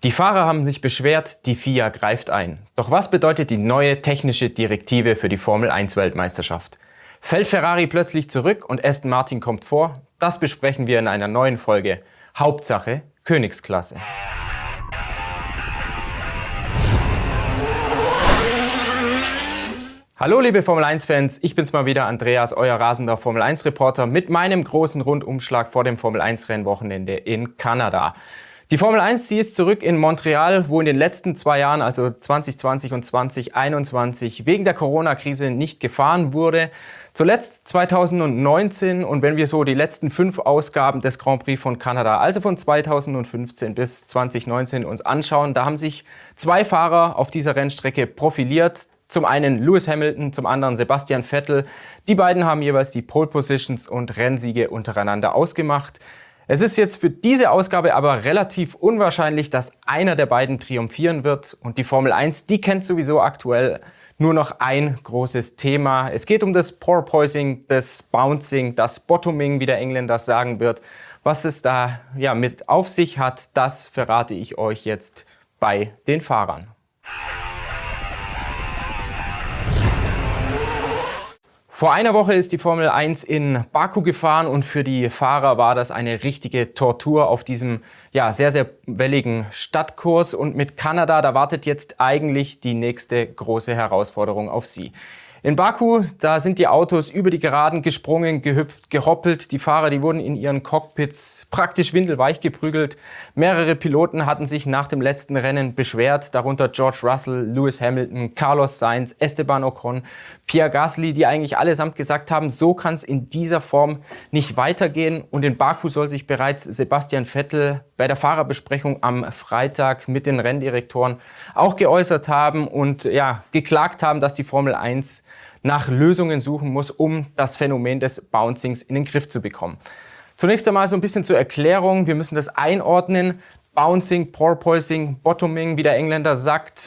Die Fahrer haben sich beschwert, die FIA greift ein. Doch was bedeutet die neue technische Direktive für die Formel-1-Weltmeisterschaft? Fällt Ferrari plötzlich zurück und Aston Martin kommt vor? Das besprechen wir in einer neuen Folge. Hauptsache Königsklasse. Hallo liebe Formel-1-Fans, ich bin's mal wieder, Andreas, euer rasender Formel-1-Reporter mit meinem großen Rundumschlag vor dem Formel-1-Rennwochenende in Kanada. Die Formel 1, sie ist zurück in Montreal, wo in den letzten 2 Jahren, also 2020 und 2021, wegen der Corona-Krise nicht gefahren wurde. Zuletzt 2019 und wenn wir so die letzten 5 Ausgaben des Grand Prix von Kanada, also von 2015 bis 2019 uns anschauen, da haben sich 2 Fahrer auf dieser Rennstrecke profiliert. Zum einen Lewis Hamilton, zum anderen Sebastian Vettel. Die beiden haben jeweils die Pole Positions und Rennsiege untereinander ausgemacht. Es ist jetzt für diese Ausgabe aber relativ unwahrscheinlich, dass einer der beiden triumphieren wird. Und die Formel 1, die kennt sowieso aktuell nur noch ein großes Thema. Es geht um das Porpoising, das Bouncing, das Bottoming, wie der Engländer sagen wird. Was es da mit auf sich hat, das verrate ich euch jetzt bei den Fahrern. Vor einer Woche ist die Formel 1 in Baku gefahren und für die Fahrer war das eine richtige Tortur auf diesem sehr, sehr welligen Stadtkurs. Und mit Kanada, da wartet jetzt eigentlich die nächste große Herausforderung auf sie. In Baku, da sind die Autos über die Geraden gesprungen, gehüpft, gehoppelt. Die Fahrer, die wurden in ihren Cockpits praktisch windelweich geprügelt. Mehrere Piloten hatten sich nach dem letzten Rennen beschwert, darunter George Russell, Lewis Hamilton, Carlos Sainz, Esteban Ocon, Pierre Gasly, die eigentlich allesamt gesagt haben, so kann es in dieser Form nicht weitergehen. Und in Baku soll sich bereits Sebastian Vettel bei der Fahrerbesprechung am Freitag mit den Renndirektoren auch geäußert haben und geklagt haben, dass die Formel 1 nach Lösungen suchen muss, um das Phänomen des Bouncings in den Griff zu bekommen. Zunächst einmal so ein bisschen zur Erklärung. Wir müssen das einordnen. Bouncing, Porpoising, Bottoming, wie der Engländer sagt.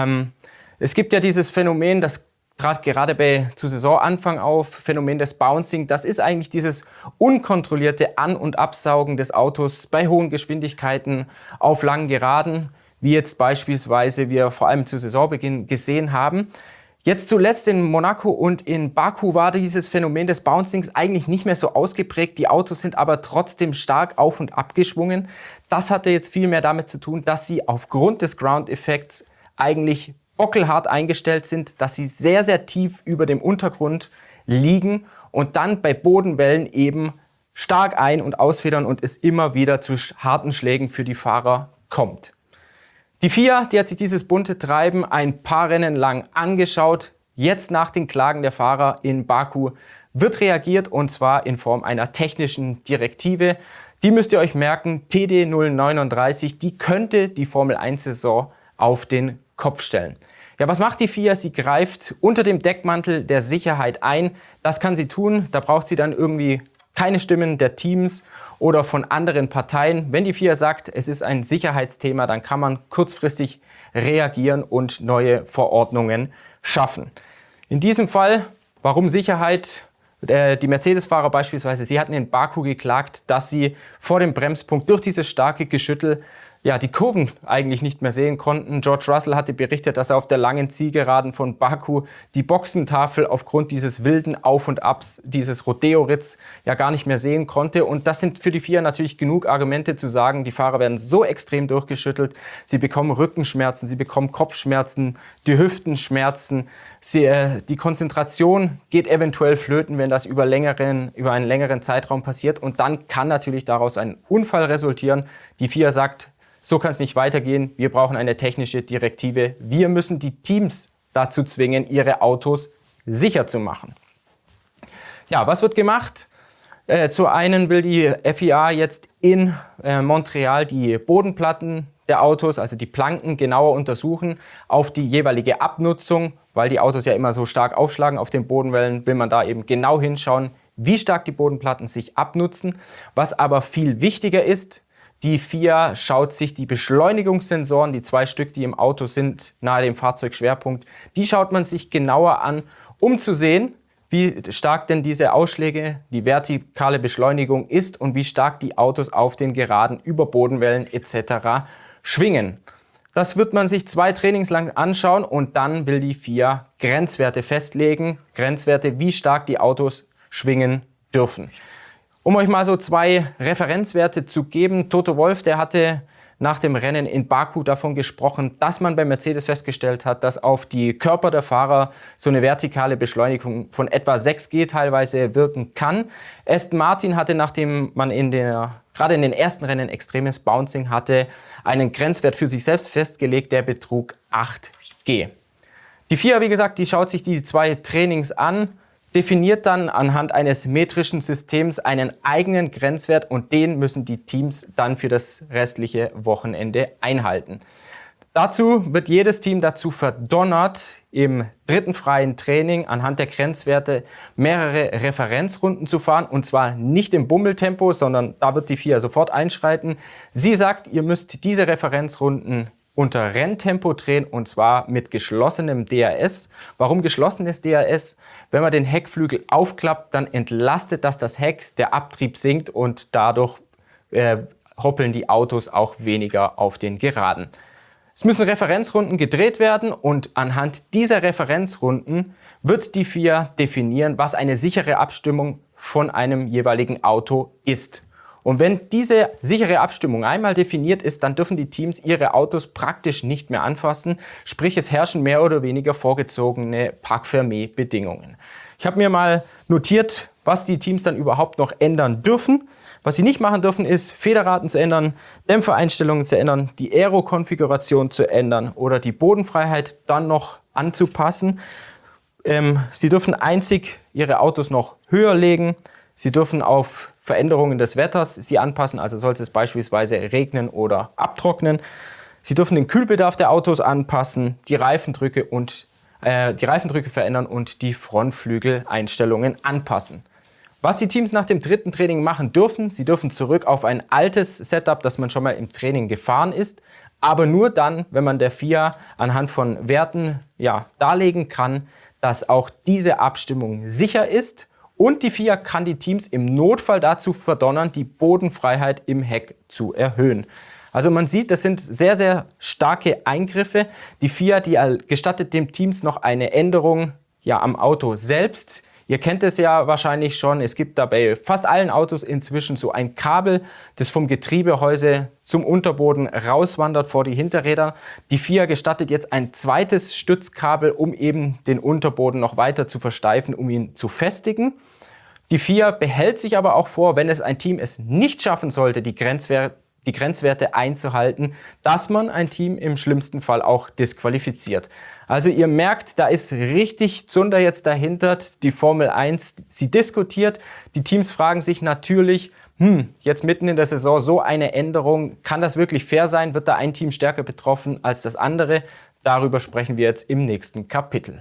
Es gibt ja dieses Phänomen, das trat gerade zu Saisonanfang auf, Phänomen des Bouncing. Das ist eigentlich dieses unkontrollierte An- und Absaugen des Autos bei hohen Geschwindigkeiten auf langen Geraden, wie jetzt beispielsweise wir vor allem zu Saisonbeginn gesehen haben. Jetzt zuletzt in Monaco und in Baku war dieses Phänomen des Bouncings eigentlich nicht mehr so ausgeprägt. Die Autos sind aber trotzdem stark auf- und abgeschwungen. Das hatte jetzt viel mehr damit zu tun, dass sie aufgrund des Ground-Effekts eigentlich bockelhart eingestellt sind, dass sie sehr, sehr tief über dem Untergrund liegen und dann bei Bodenwellen eben stark ein- und ausfedern und es immer wieder zu harten Schlägen für die Fahrer kommt. Die FIA, die hat sich dieses bunte Treiben ein paar Rennen lang angeschaut. Jetzt nach den Klagen der Fahrer in Baku wird reagiert und zwar in Form einer technischen Direktive. Die müsst ihr euch merken, TD 039, die könnte die Formel 1-Saison auf den Kopf stellen. Ja, was macht die FIA? Sie greift unter dem Deckmantel der Sicherheit ein. Das kann sie tun. Da braucht sie dann irgendwie keine Stimmen der Teams oder von anderen Parteien. Wenn die FIA sagt, es ist ein Sicherheitsthema, dann kann man kurzfristig reagieren und neue Verordnungen schaffen. In diesem Fall, warum Sicherheit? Die Mercedes-Fahrer beispielsweise, sie hatten in Baku geklagt, dass sie vor dem Bremspunkt durch dieses starke Geschüttel die Kurven eigentlich nicht mehr sehen konnten. George Russell hatte berichtet, dass er auf der langen Zielgeraden von Baku die Boxentafel aufgrund dieses wilden Auf und Abs, dieses Rodeo-Ritz gar nicht mehr sehen konnte. Und das sind für die FIA natürlich genug Argumente zu sagen, die Fahrer werden so extrem durchgeschüttelt, sie bekommen Rückenschmerzen, sie bekommen Kopfschmerzen, die Hüftenschmerzen, die Konzentration geht eventuell flöten, wenn das über einen längeren Zeitraum passiert. Und dann kann natürlich daraus ein Unfall resultieren. Die FIA sagt, so kann es nicht weitergehen. Wir brauchen eine technische Direktive. Wir müssen die Teams dazu zwingen, ihre Autos sicher zu machen. Ja, was wird gemacht? Zu einen will die FIA jetzt in Montreal die Bodenplatten der Autos, also die Planken, genauer untersuchen auf die jeweilige Abnutzung, weil die Autos ja immer so stark aufschlagen auf den Bodenwellen, will man da eben genau hinschauen, wie stark die Bodenplatten sich abnutzen. Was aber viel wichtiger ist, die FIA schaut sich die Beschleunigungssensoren, die 2 Stück, die im Auto sind, nahe dem Fahrzeugschwerpunkt, die schaut man sich genauer an, um zu sehen, wie stark denn diese Ausschläge, die vertikale Beschleunigung ist und wie stark die Autos auf den Geraden über Bodenwellen etc. schwingen. Das wird man sich 2 Trainings lang anschauen und dann will die FIA Grenzwerte festlegen. Grenzwerte, wie stark die Autos schwingen dürfen. Um euch mal so 2 Referenzwerte zu geben. Toto Wolff, der hatte nach dem Rennen in Baku davon gesprochen, dass man bei Mercedes festgestellt hat, dass auf die Körper der Fahrer so eine vertikale Beschleunigung von etwa 6G teilweise wirken kann. Aston Martin hatte, nachdem man gerade in den ersten Rennen extremes Bouncing hatte, einen Grenzwert für sich selbst festgelegt, der betrug 8G. Die FIA, wie gesagt, die schaut sich die 2 Trainings an, definiert dann anhand eines metrischen Systems einen eigenen Grenzwert und den müssen die Teams dann für das restliche Wochenende einhalten. Dazu wird jedes Team dazu verdonnert, im 3. freien Training anhand der Grenzwerte mehrere Referenzrunden zu fahren und zwar nicht im Bummeltempo, sondern da wird die FIA sofort einschreiten. Sie sagt, ihr müsst diese Referenzrunden unter Renntempo drehen und zwar mit geschlossenem DRS. Warum geschlossenes DRS? Wenn man den Heckflügel aufklappt, dann entlastet das Heck, der Abtrieb sinkt und dadurch hoppeln die Autos auch weniger auf den Geraden. Es müssen Referenzrunden gedreht werden und anhand dieser Referenzrunden wird die FIA definieren, was eine sichere Abstimmung von einem jeweiligen Auto ist. Und wenn diese sichere Abstimmung einmal definiert ist, dann dürfen die Teams ihre Autos praktisch nicht mehr anfassen. Sprich, es herrschen mehr oder weniger vorgezogene Parc-Fermé-Bedingungen. Ich habe mir mal notiert, was die Teams dann überhaupt noch ändern dürfen. Was sie nicht machen dürfen, ist Federraten zu ändern, Dämpfereinstellungen zu ändern, die Aero-Konfiguration zu ändern oder die Bodenfreiheit dann noch anzupassen. Sie dürfen einzig ihre Autos noch höher legen. Sie dürfen auf Veränderungen des Wetters sie anpassen, also sollte es beispielsweise regnen oder abtrocknen. Sie dürfen den Kühlbedarf der Autos anpassen, die Reifendrücke verändern und die Frontflügeleinstellungen anpassen. Was die Teams nach dem 3. Training machen dürfen, sie dürfen zurück auf ein altes Setup, das man schon mal im Training gefahren ist, aber nur dann, wenn man der FIA anhand von Werten darlegen kann, dass auch diese Abstimmung sicher ist. Und die FIA kann die Teams im Notfall dazu verdonnern, die Bodenfreiheit im Heck zu erhöhen. Also man sieht, das sind sehr, sehr starke Eingriffe. Die FIA, die gestattet den Teams noch eine Änderung am Auto selbst. Ihr kennt es ja wahrscheinlich schon, es gibt da bei fast allen Autos inzwischen so ein Kabel, das vom Getriebehäuse zum Unterboden rauswandert vor die Hinterräder. Die FIA gestattet jetzt ein zweites Stützkabel, um eben den Unterboden noch weiter zu versteifen, um ihn zu festigen. Die FIA behält sich aber auch vor, wenn ein Team es nicht schaffen sollte, die Grenzwerte einzuhalten, dass man ein Team im schlimmsten Fall auch disqualifiziert. Also ihr merkt, da ist richtig Zunder jetzt dahinter. Die Formel 1, sie diskutiert. Die Teams fragen sich natürlich, jetzt mitten in der Saison so eine Änderung, kann das wirklich fair sein? Wird da ein Team stärker betroffen als das andere? Darüber sprechen wir jetzt im nächsten Kapitel.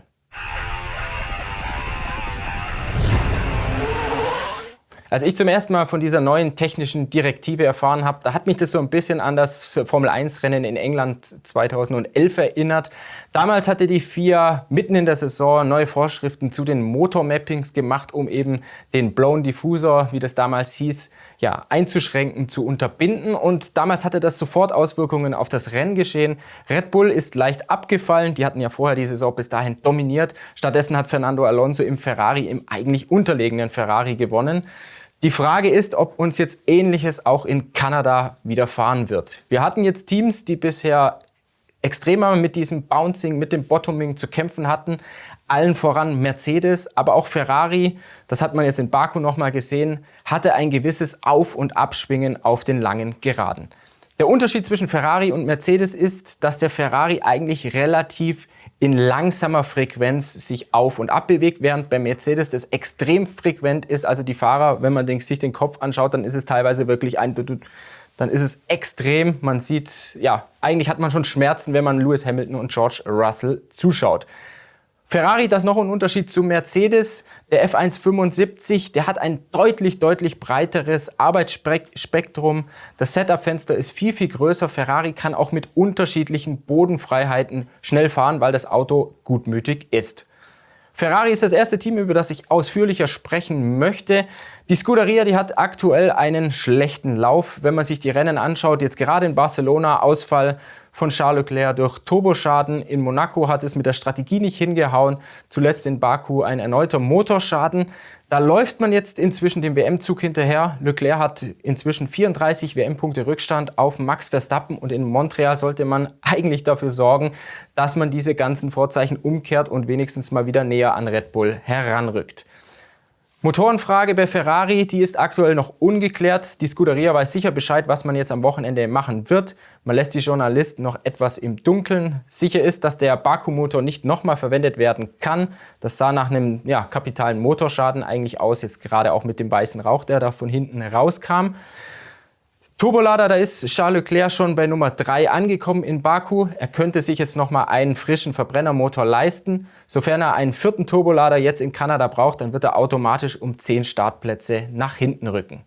Als ich zum ersten Mal von dieser neuen technischen Direktive erfahren habe, da hat mich das so ein bisschen an das Formel-1-Rennen in England 2011 erinnert. Damals hatte die FIA mitten in der Saison neue Vorschriften zu den Motormappings gemacht, um eben den Blown Diffusor, wie das damals hieß, einzuschränken, zu unterbinden. Und damals hatte das sofort Auswirkungen auf das Renngeschehen. Red Bull ist leicht abgefallen. Die hatten ja vorher die Saison bis dahin dominiert. Stattdessen hat Fernando Alonso im eigentlich unterlegenen Ferrari gewonnen. Die Frage ist, ob uns jetzt Ähnliches auch in Kanada widerfahren wird. Wir hatten jetzt Teams, die bisher extremer mit diesem Bouncing, mit dem Bottoming zu kämpfen hatten. Allen voran Mercedes, aber auch Ferrari, das hat man jetzt in Baku nochmal gesehen, hatte ein gewisses Auf- und Abschwingen auf den langen Geraden. Der Unterschied zwischen Ferrari und Mercedes ist, dass der Ferrari eigentlich relativ in langsamer Frequenz sich auf und ab bewegt, während bei Mercedes das extrem frequent ist. Also die Fahrer, wenn man sich den Kopf anschaut, dann ist es teilweise wirklich dann ist es extrem. Man sieht, eigentlich hat man schon Schmerzen, wenn man Lewis Hamilton und George Russell zuschaut. Ferrari, das ist noch ein Unterschied zu Mercedes. Der F175, der hat ein deutlich breiteres Arbeitsspektrum. Das Setup-Fenster ist viel größer. Ferrari kann auch mit unterschiedlichen Bodenfreiheiten schnell fahren, weil das Auto gutmütig ist. Ferrari ist das erste Team, über das ich ausführlicher sprechen möchte. Die Scuderia, die hat aktuell einen schlechten Lauf. Wenn man sich die Rennen anschaut, jetzt gerade in Barcelona, Ausfall von Charles Leclerc durch Turboschaden. In Monaco hat es mit der Strategie nicht hingehauen. Zuletzt in Baku ein erneuter Motorschaden. Da läuft man jetzt inzwischen dem WM-Zug hinterher. Leclerc hat inzwischen 34 WM-Punkte Rückstand auf Max Verstappen und in Montreal sollte man eigentlich dafür sorgen, dass man diese ganzen Vorzeichen umkehrt und wenigstens mal wieder näher an Red Bull heranrückt. Motorenfrage bei Ferrari, die ist aktuell noch ungeklärt. Die Scuderia weiß sicher Bescheid, was man jetzt am Wochenende machen wird. Man lässt die Journalisten noch etwas im Dunkeln. Sicher ist, dass der Baku-Motor nicht nochmal verwendet werden kann. Das sah nach einem kapitalen Motorschaden eigentlich aus, jetzt gerade auch mit dem weißen Rauch, der da von hinten rauskam. Turbolader, da ist Charles Leclerc schon bei Nummer 3 angekommen in Baku. Er könnte sich jetzt nochmal einen frischen Verbrennermotor leisten. Sofern er einen 4. Turbolader jetzt in Kanada braucht, dann wird er automatisch um 10 Startplätze nach hinten rücken.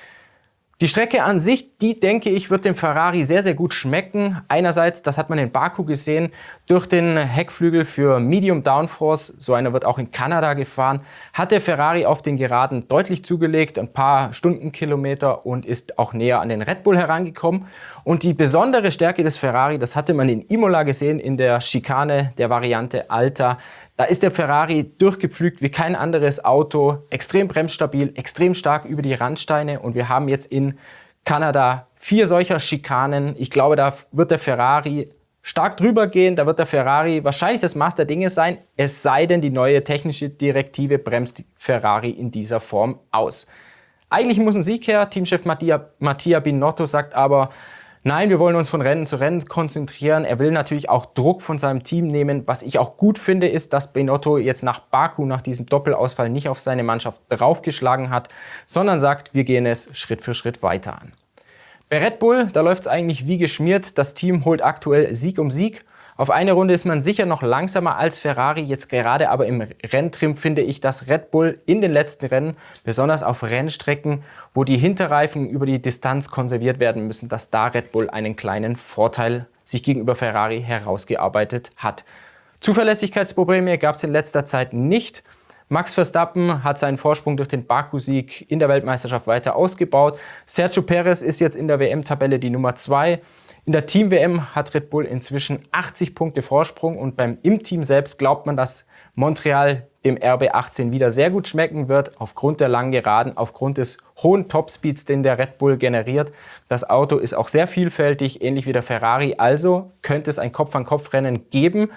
Die Strecke an sich, die denke ich, wird dem Ferrari sehr, sehr gut schmecken. Einerseits, das hat man in Baku gesehen, durch den Heckflügel für Medium Downforce, so einer wird auch in Kanada gefahren, hat der Ferrari auf den Geraden deutlich zugelegt, ein paar Stundenkilometer und ist auch näher an den Red Bull herangekommen. Und die besondere Stärke des Ferrari, das hatte man in Imola gesehen, in der Schikane der Variante Alta. Da ist der Ferrari durchgepflügt wie kein anderes Auto, extrem bremsstabil, extrem stark über die Randsteine und wir haben jetzt in Kanada 4 solcher Schikanen. Ich glaube, da wird der Ferrari stark drüber gehen, da wird der Ferrari wahrscheinlich das Maß der Dinge sein, es sei denn, die neue technische Direktive bremst Ferrari in dieser Form aus. Eigentlich muss ein Sieg her, Teamchef Mattia Binotto sagt aber, nein, wir wollen uns von Rennen zu Rennen konzentrieren. Er will natürlich auch Druck von seinem Team nehmen. Was ich auch gut finde, ist, dass Binotto jetzt nach Baku, nach diesem Doppelausfall, nicht auf seine Mannschaft draufgeschlagen hat, sondern sagt, wir gehen es Schritt für Schritt weiter an. Bei Red Bull, da läuft es eigentlich wie geschmiert. Das Team holt aktuell Sieg um Sieg. Auf eine Runde ist man sicher noch langsamer als Ferrari. Jetzt gerade aber im Renntrim finde ich, dass Red Bull in den letzten Rennen, besonders auf Rennstrecken, wo die Hinterreifen über die Distanz konserviert werden müssen, dass da Red Bull einen kleinen Vorteil sich gegenüber Ferrari herausgearbeitet hat. Zuverlässigkeitsprobleme gab es in letzter Zeit nicht. Max Verstappen hat seinen Vorsprung durch den Baku-Sieg in der Weltmeisterschaft weiter ausgebaut. Sergio Perez ist jetzt in der WM-Tabelle die Nummer 2. In der Team-WM hat Red Bull inzwischen 80 Punkte Vorsprung und im Team selbst glaubt man, dass Montreal dem RB18 wieder sehr gut schmecken wird, aufgrund der langen Geraden, aufgrund des hohen Topspeeds, den der Red Bull generiert. Das Auto ist auch sehr vielfältig, ähnlich wie der Ferrari, also könnte es ein Kopf-an-Kopf-Rennen geben,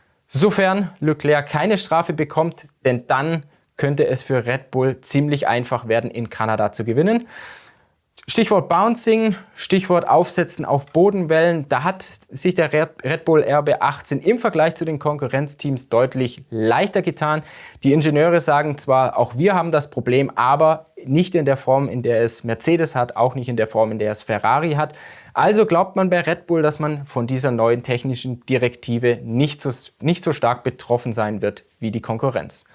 sofern Leclerc keine Strafe bekommt, denn dann könnte es für Red Bull ziemlich einfach werden, in Kanada zu gewinnen. Stichwort Bouncing, Stichwort Aufsetzen auf Bodenwellen. Da hat sich der Red Bull RB18 im Vergleich zu den Konkurrenzteams deutlich leichter getan. Die Ingenieure sagen zwar, auch wir haben das Problem, aber nicht in der Form, in der es Mercedes hat, auch nicht in der Form, in der es Ferrari hat. Also glaubt man bei Red Bull, dass man von dieser neuen technischen Direktive nicht so stark betroffen sein wird wie die Konkurrenz.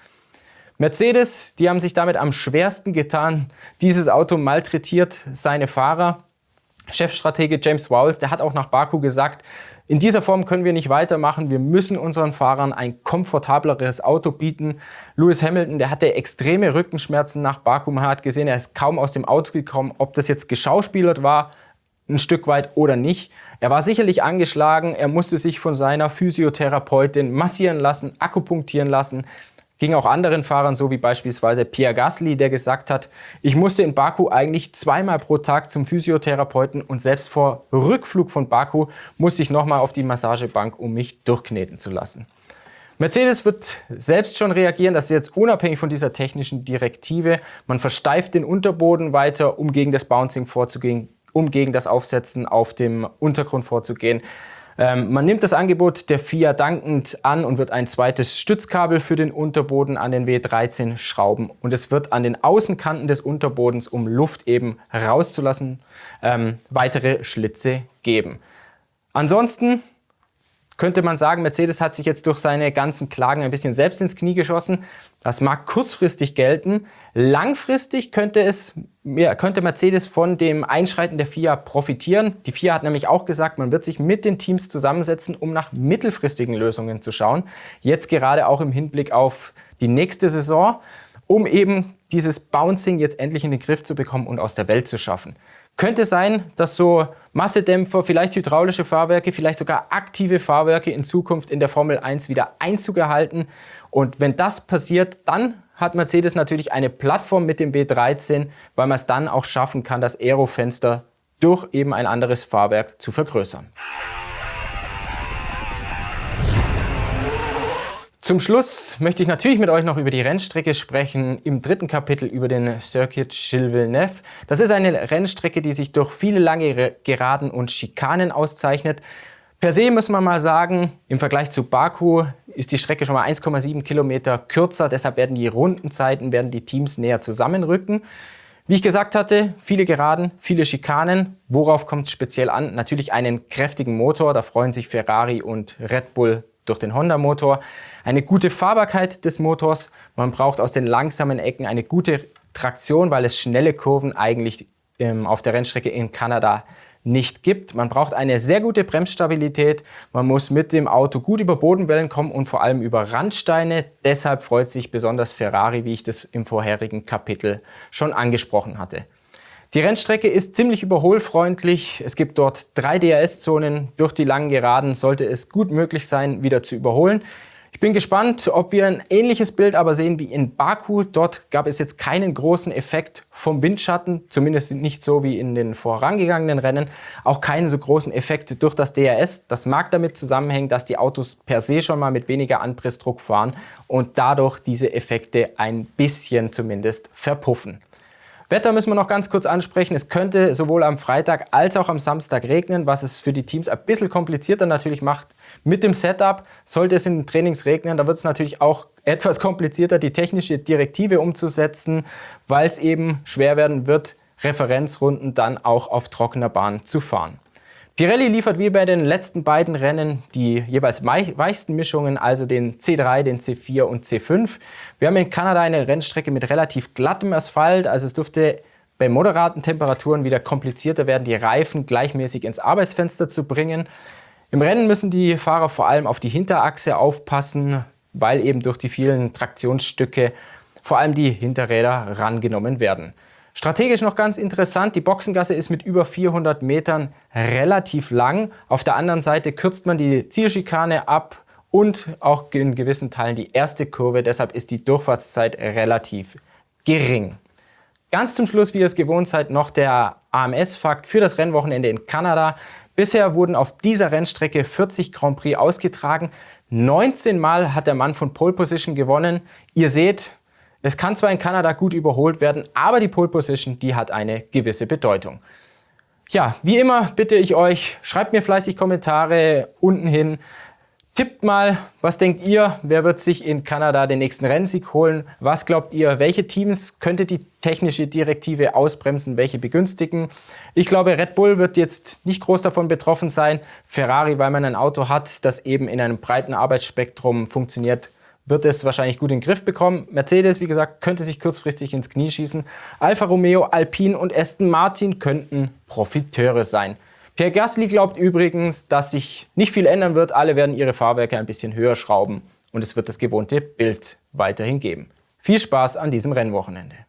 Mercedes, die haben sich damit am schwersten getan. Dieses Auto malträtiert seine Fahrer. Chefstratege James Vowles, der hat auch nach Baku gesagt, in dieser Form können wir nicht weitermachen. Wir müssen unseren Fahrern ein komfortableres Auto bieten. Lewis Hamilton, der hatte extreme Rückenschmerzen nach Baku. Man hat gesehen, er ist kaum aus dem Auto gekommen. Ob das jetzt geschauspielert war, ein Stück weit oder nicht. Er war sicherlich angeschlagen. Er musste sich von seiner Physiotherapeutin massieren lassen, akupunktieren lassen. Ging auch anderen Fahrern so wie beispielsweise Pierre Gasly, der gesagt hat, ich musste in Baku eigentlich 2-mal pro Tag zum Physiotherapeuten und selbst vor Rückflug von Baku musste ich nochmal auf die Massagebank, um mich durchkneten zu lassen. Mercedes wird selbst schon reagieren, das ist jetzt unabhängig von dieser technischen Direktive. Man versteift den Unterboden weiter, um gegen das Bouncing vorzugehen, um gegen das Aufsetzen auf dem Untergrund vorzugehen. Man nimmt das Angebot der FIA dankend an und wird ein zweites Stützkabel für den Unterboden an den W13 schrauben. Und es wird an den Außenkanten des Unterbodens, um Luft eben rauszulassen, weitere Schlitze geben. Ansonsten könnte man sagen, Mercedes hat sich jetzt durch seine ganzen Klagen ein bisschen selbst ins Knie geschossen. Das mag kurzfristig gelten. Langfristig könnte Mercedes von dem Einschreiten der FIA profitieren. Die FIA hat nämlich auch gesagt, man wird sich mit den Teams zusammensetzen, um nach mittelfristigen Lösungen zu schauen. Jetzt gerade auch im Hinblick auf die nächste Saison, um eben dieses Bouncing jetzt endlich in den Griff zu bekommen und aus der Welt zu schaffen. Könnte sein, dass so Massedämpfer, vielleicht hydraulische Fahrwerke, vielleicht sogar aktive Fahrwerke in Zukunft in der Formel 1 wieder Einzug erhalten. Und wenn das passiert, dann hat Mercedes natürlich eine Plattform mit dem W13, weil man es dann auch schaffen kann, das Aerofenster durch eben ein anderes Fahrwerk zu vergrößern. Zum Schluss möchte ich natürlich mit euch noch über die Rennstrecke sprechen, im dritten Kapitel über den Circuit Gilles Villeneuve. Das ist eine Rennstrecke, die sich durch viele lange Geraden und Schikanen auszeichnet. Per se muss man mal sagen, im Vergleich zu Baku ist die Strecke schon mal 1,7 Kilometer kürzer, deshalb werden die Rundenzeiten, werden die Teams näher zusammenrücken. Wie ich gesagt hatte, viele Geraden, viele Schikanen. Worauf kommt es speziell an? Natürlich einen kräftigen Motor, da freuen sich Ferrari und Red Bull durch den Honda-Motor. Eine gute Fahrbarkeit des Motors. Man braucht aus den langsamen Ecken eine gute Traktion, weil es schnelle Kurven eigentlich auf der Rennstrecke in Kanada nicht gibt. Man braucht eine sehr gute Bremsstabilität. Man muss mit dem Auto gut über Bodenwellen kommen und vor allem über Randsteine. Deshalb freut sich besonders Ferrari, wie ich das im vorherigen Kapitel schon angesprochen hatte. Die Rennstrecke ist ziemlich überholfreundlich. Es gibt dort 3 DRS-Zonen. Durch die langen Geraden sollte es gut möglich sein, wieder zu überholen. Ich bin gespannt, ob wir ein ähnliches Bild aber sehen wie in Baku. Dort gab es jetzt keinen großen Effekt vom Windschatten, zumindest nicht so wie in den vorangegangenen Rennen. Auch keinen so großen Effekt durch das DRS. Das mag damit zusammenhängen, dass die Autos per se schon mal mit weniger Anpressdruck fahren und dadurch diese Effekte ein bisschen zumindest verpuffen. Wetter müssen wir noch ganz kurz ansprechen. Es könnte sowohl am Freitag als auch am Samstag regnen, was es für die Teams ein bisschen komplizierter natürlich macht. Mit dem Setup sollte es in den Trainings regnen, da wird es natürlich auch etwas komplizierter, die technische Direktive umzusetzen, weil es eben schwer werden wird, Referenzrunden dann auch auf trockener Bahn zu fahren. Pirelli liefert wie bei den letzten beiden Rennen die jeweils weichsten Mischungen, also den C3, den C4 und C5. Wir haben in Kanada eine Rennstrecke mit relativ glattem Asphalt, also es dürfte bei moderaten Temperaturen wieder komplizierter werden, die Reifen gleichmäßig ins Arbeitsfenster zu bringen. Im Rennen müssen die Fahrer vor allem auf die Hinterachse aufpassen, weil eben durch die vielen Traktionsstücke vor allem die Hinterräder rangenommen werden. Strategisch noch ganz interessant, die Boxengasse ist mit über 400 Metern relativ lang. Auf der anderen Seite kürzt man die Zielschikane ab und auch in gewissen Teilen die erste Kurve. Deshalb ist die Durchfahrtszeit relativ gering. Ganz zum Schluss, wie ihr es gewohnt seid, noch der AMS-Fakt für das Rennwochenende in Kanada. Bisher wurden auf dieser Rennstrecke 40 Grand Prix ausgetragen. 19 Mal hat der Mann von Pole Position gewonnen. Ihr seht, es kann zwar in Kanada gut überholt werden, aber die Pole Position, die hat eine gewisse Bedeutung. Ja, wie immer bitte ich euch, schreibt mir fleißig Kommentare unten hin. Tippt mal, was denkt ihr, wer wird sich in Kanada den nächsten Rennsieg holen? Was glaubt ihr, welche Teams könnte die technische Direktive ausbremsen, welche begünstigen? Ich glaube, Red Bull wird jetzt nicht groß davon betroffen sein. Ferrari, weil man ein Auto hat, das eben in einem breiten Arbeitsspektrum funktioniert, wird es wahrscheinlich gut in den Griff bekommen. Mercedes, wie gesagt, könnte sich kurzfristig ins Knie schießen. Alfa Romeo, Alpine und Aston Martin könnten Profiteure sein. Pierre Gasly glaubt übrigens, dass sich nicht viel ändern wird. Alle werden ihre Fahrwerke ein bisschen höher schrauben und es wird das gewohnte Bild weiterhin geben. Viel Spaß an diesem Rennwochenende.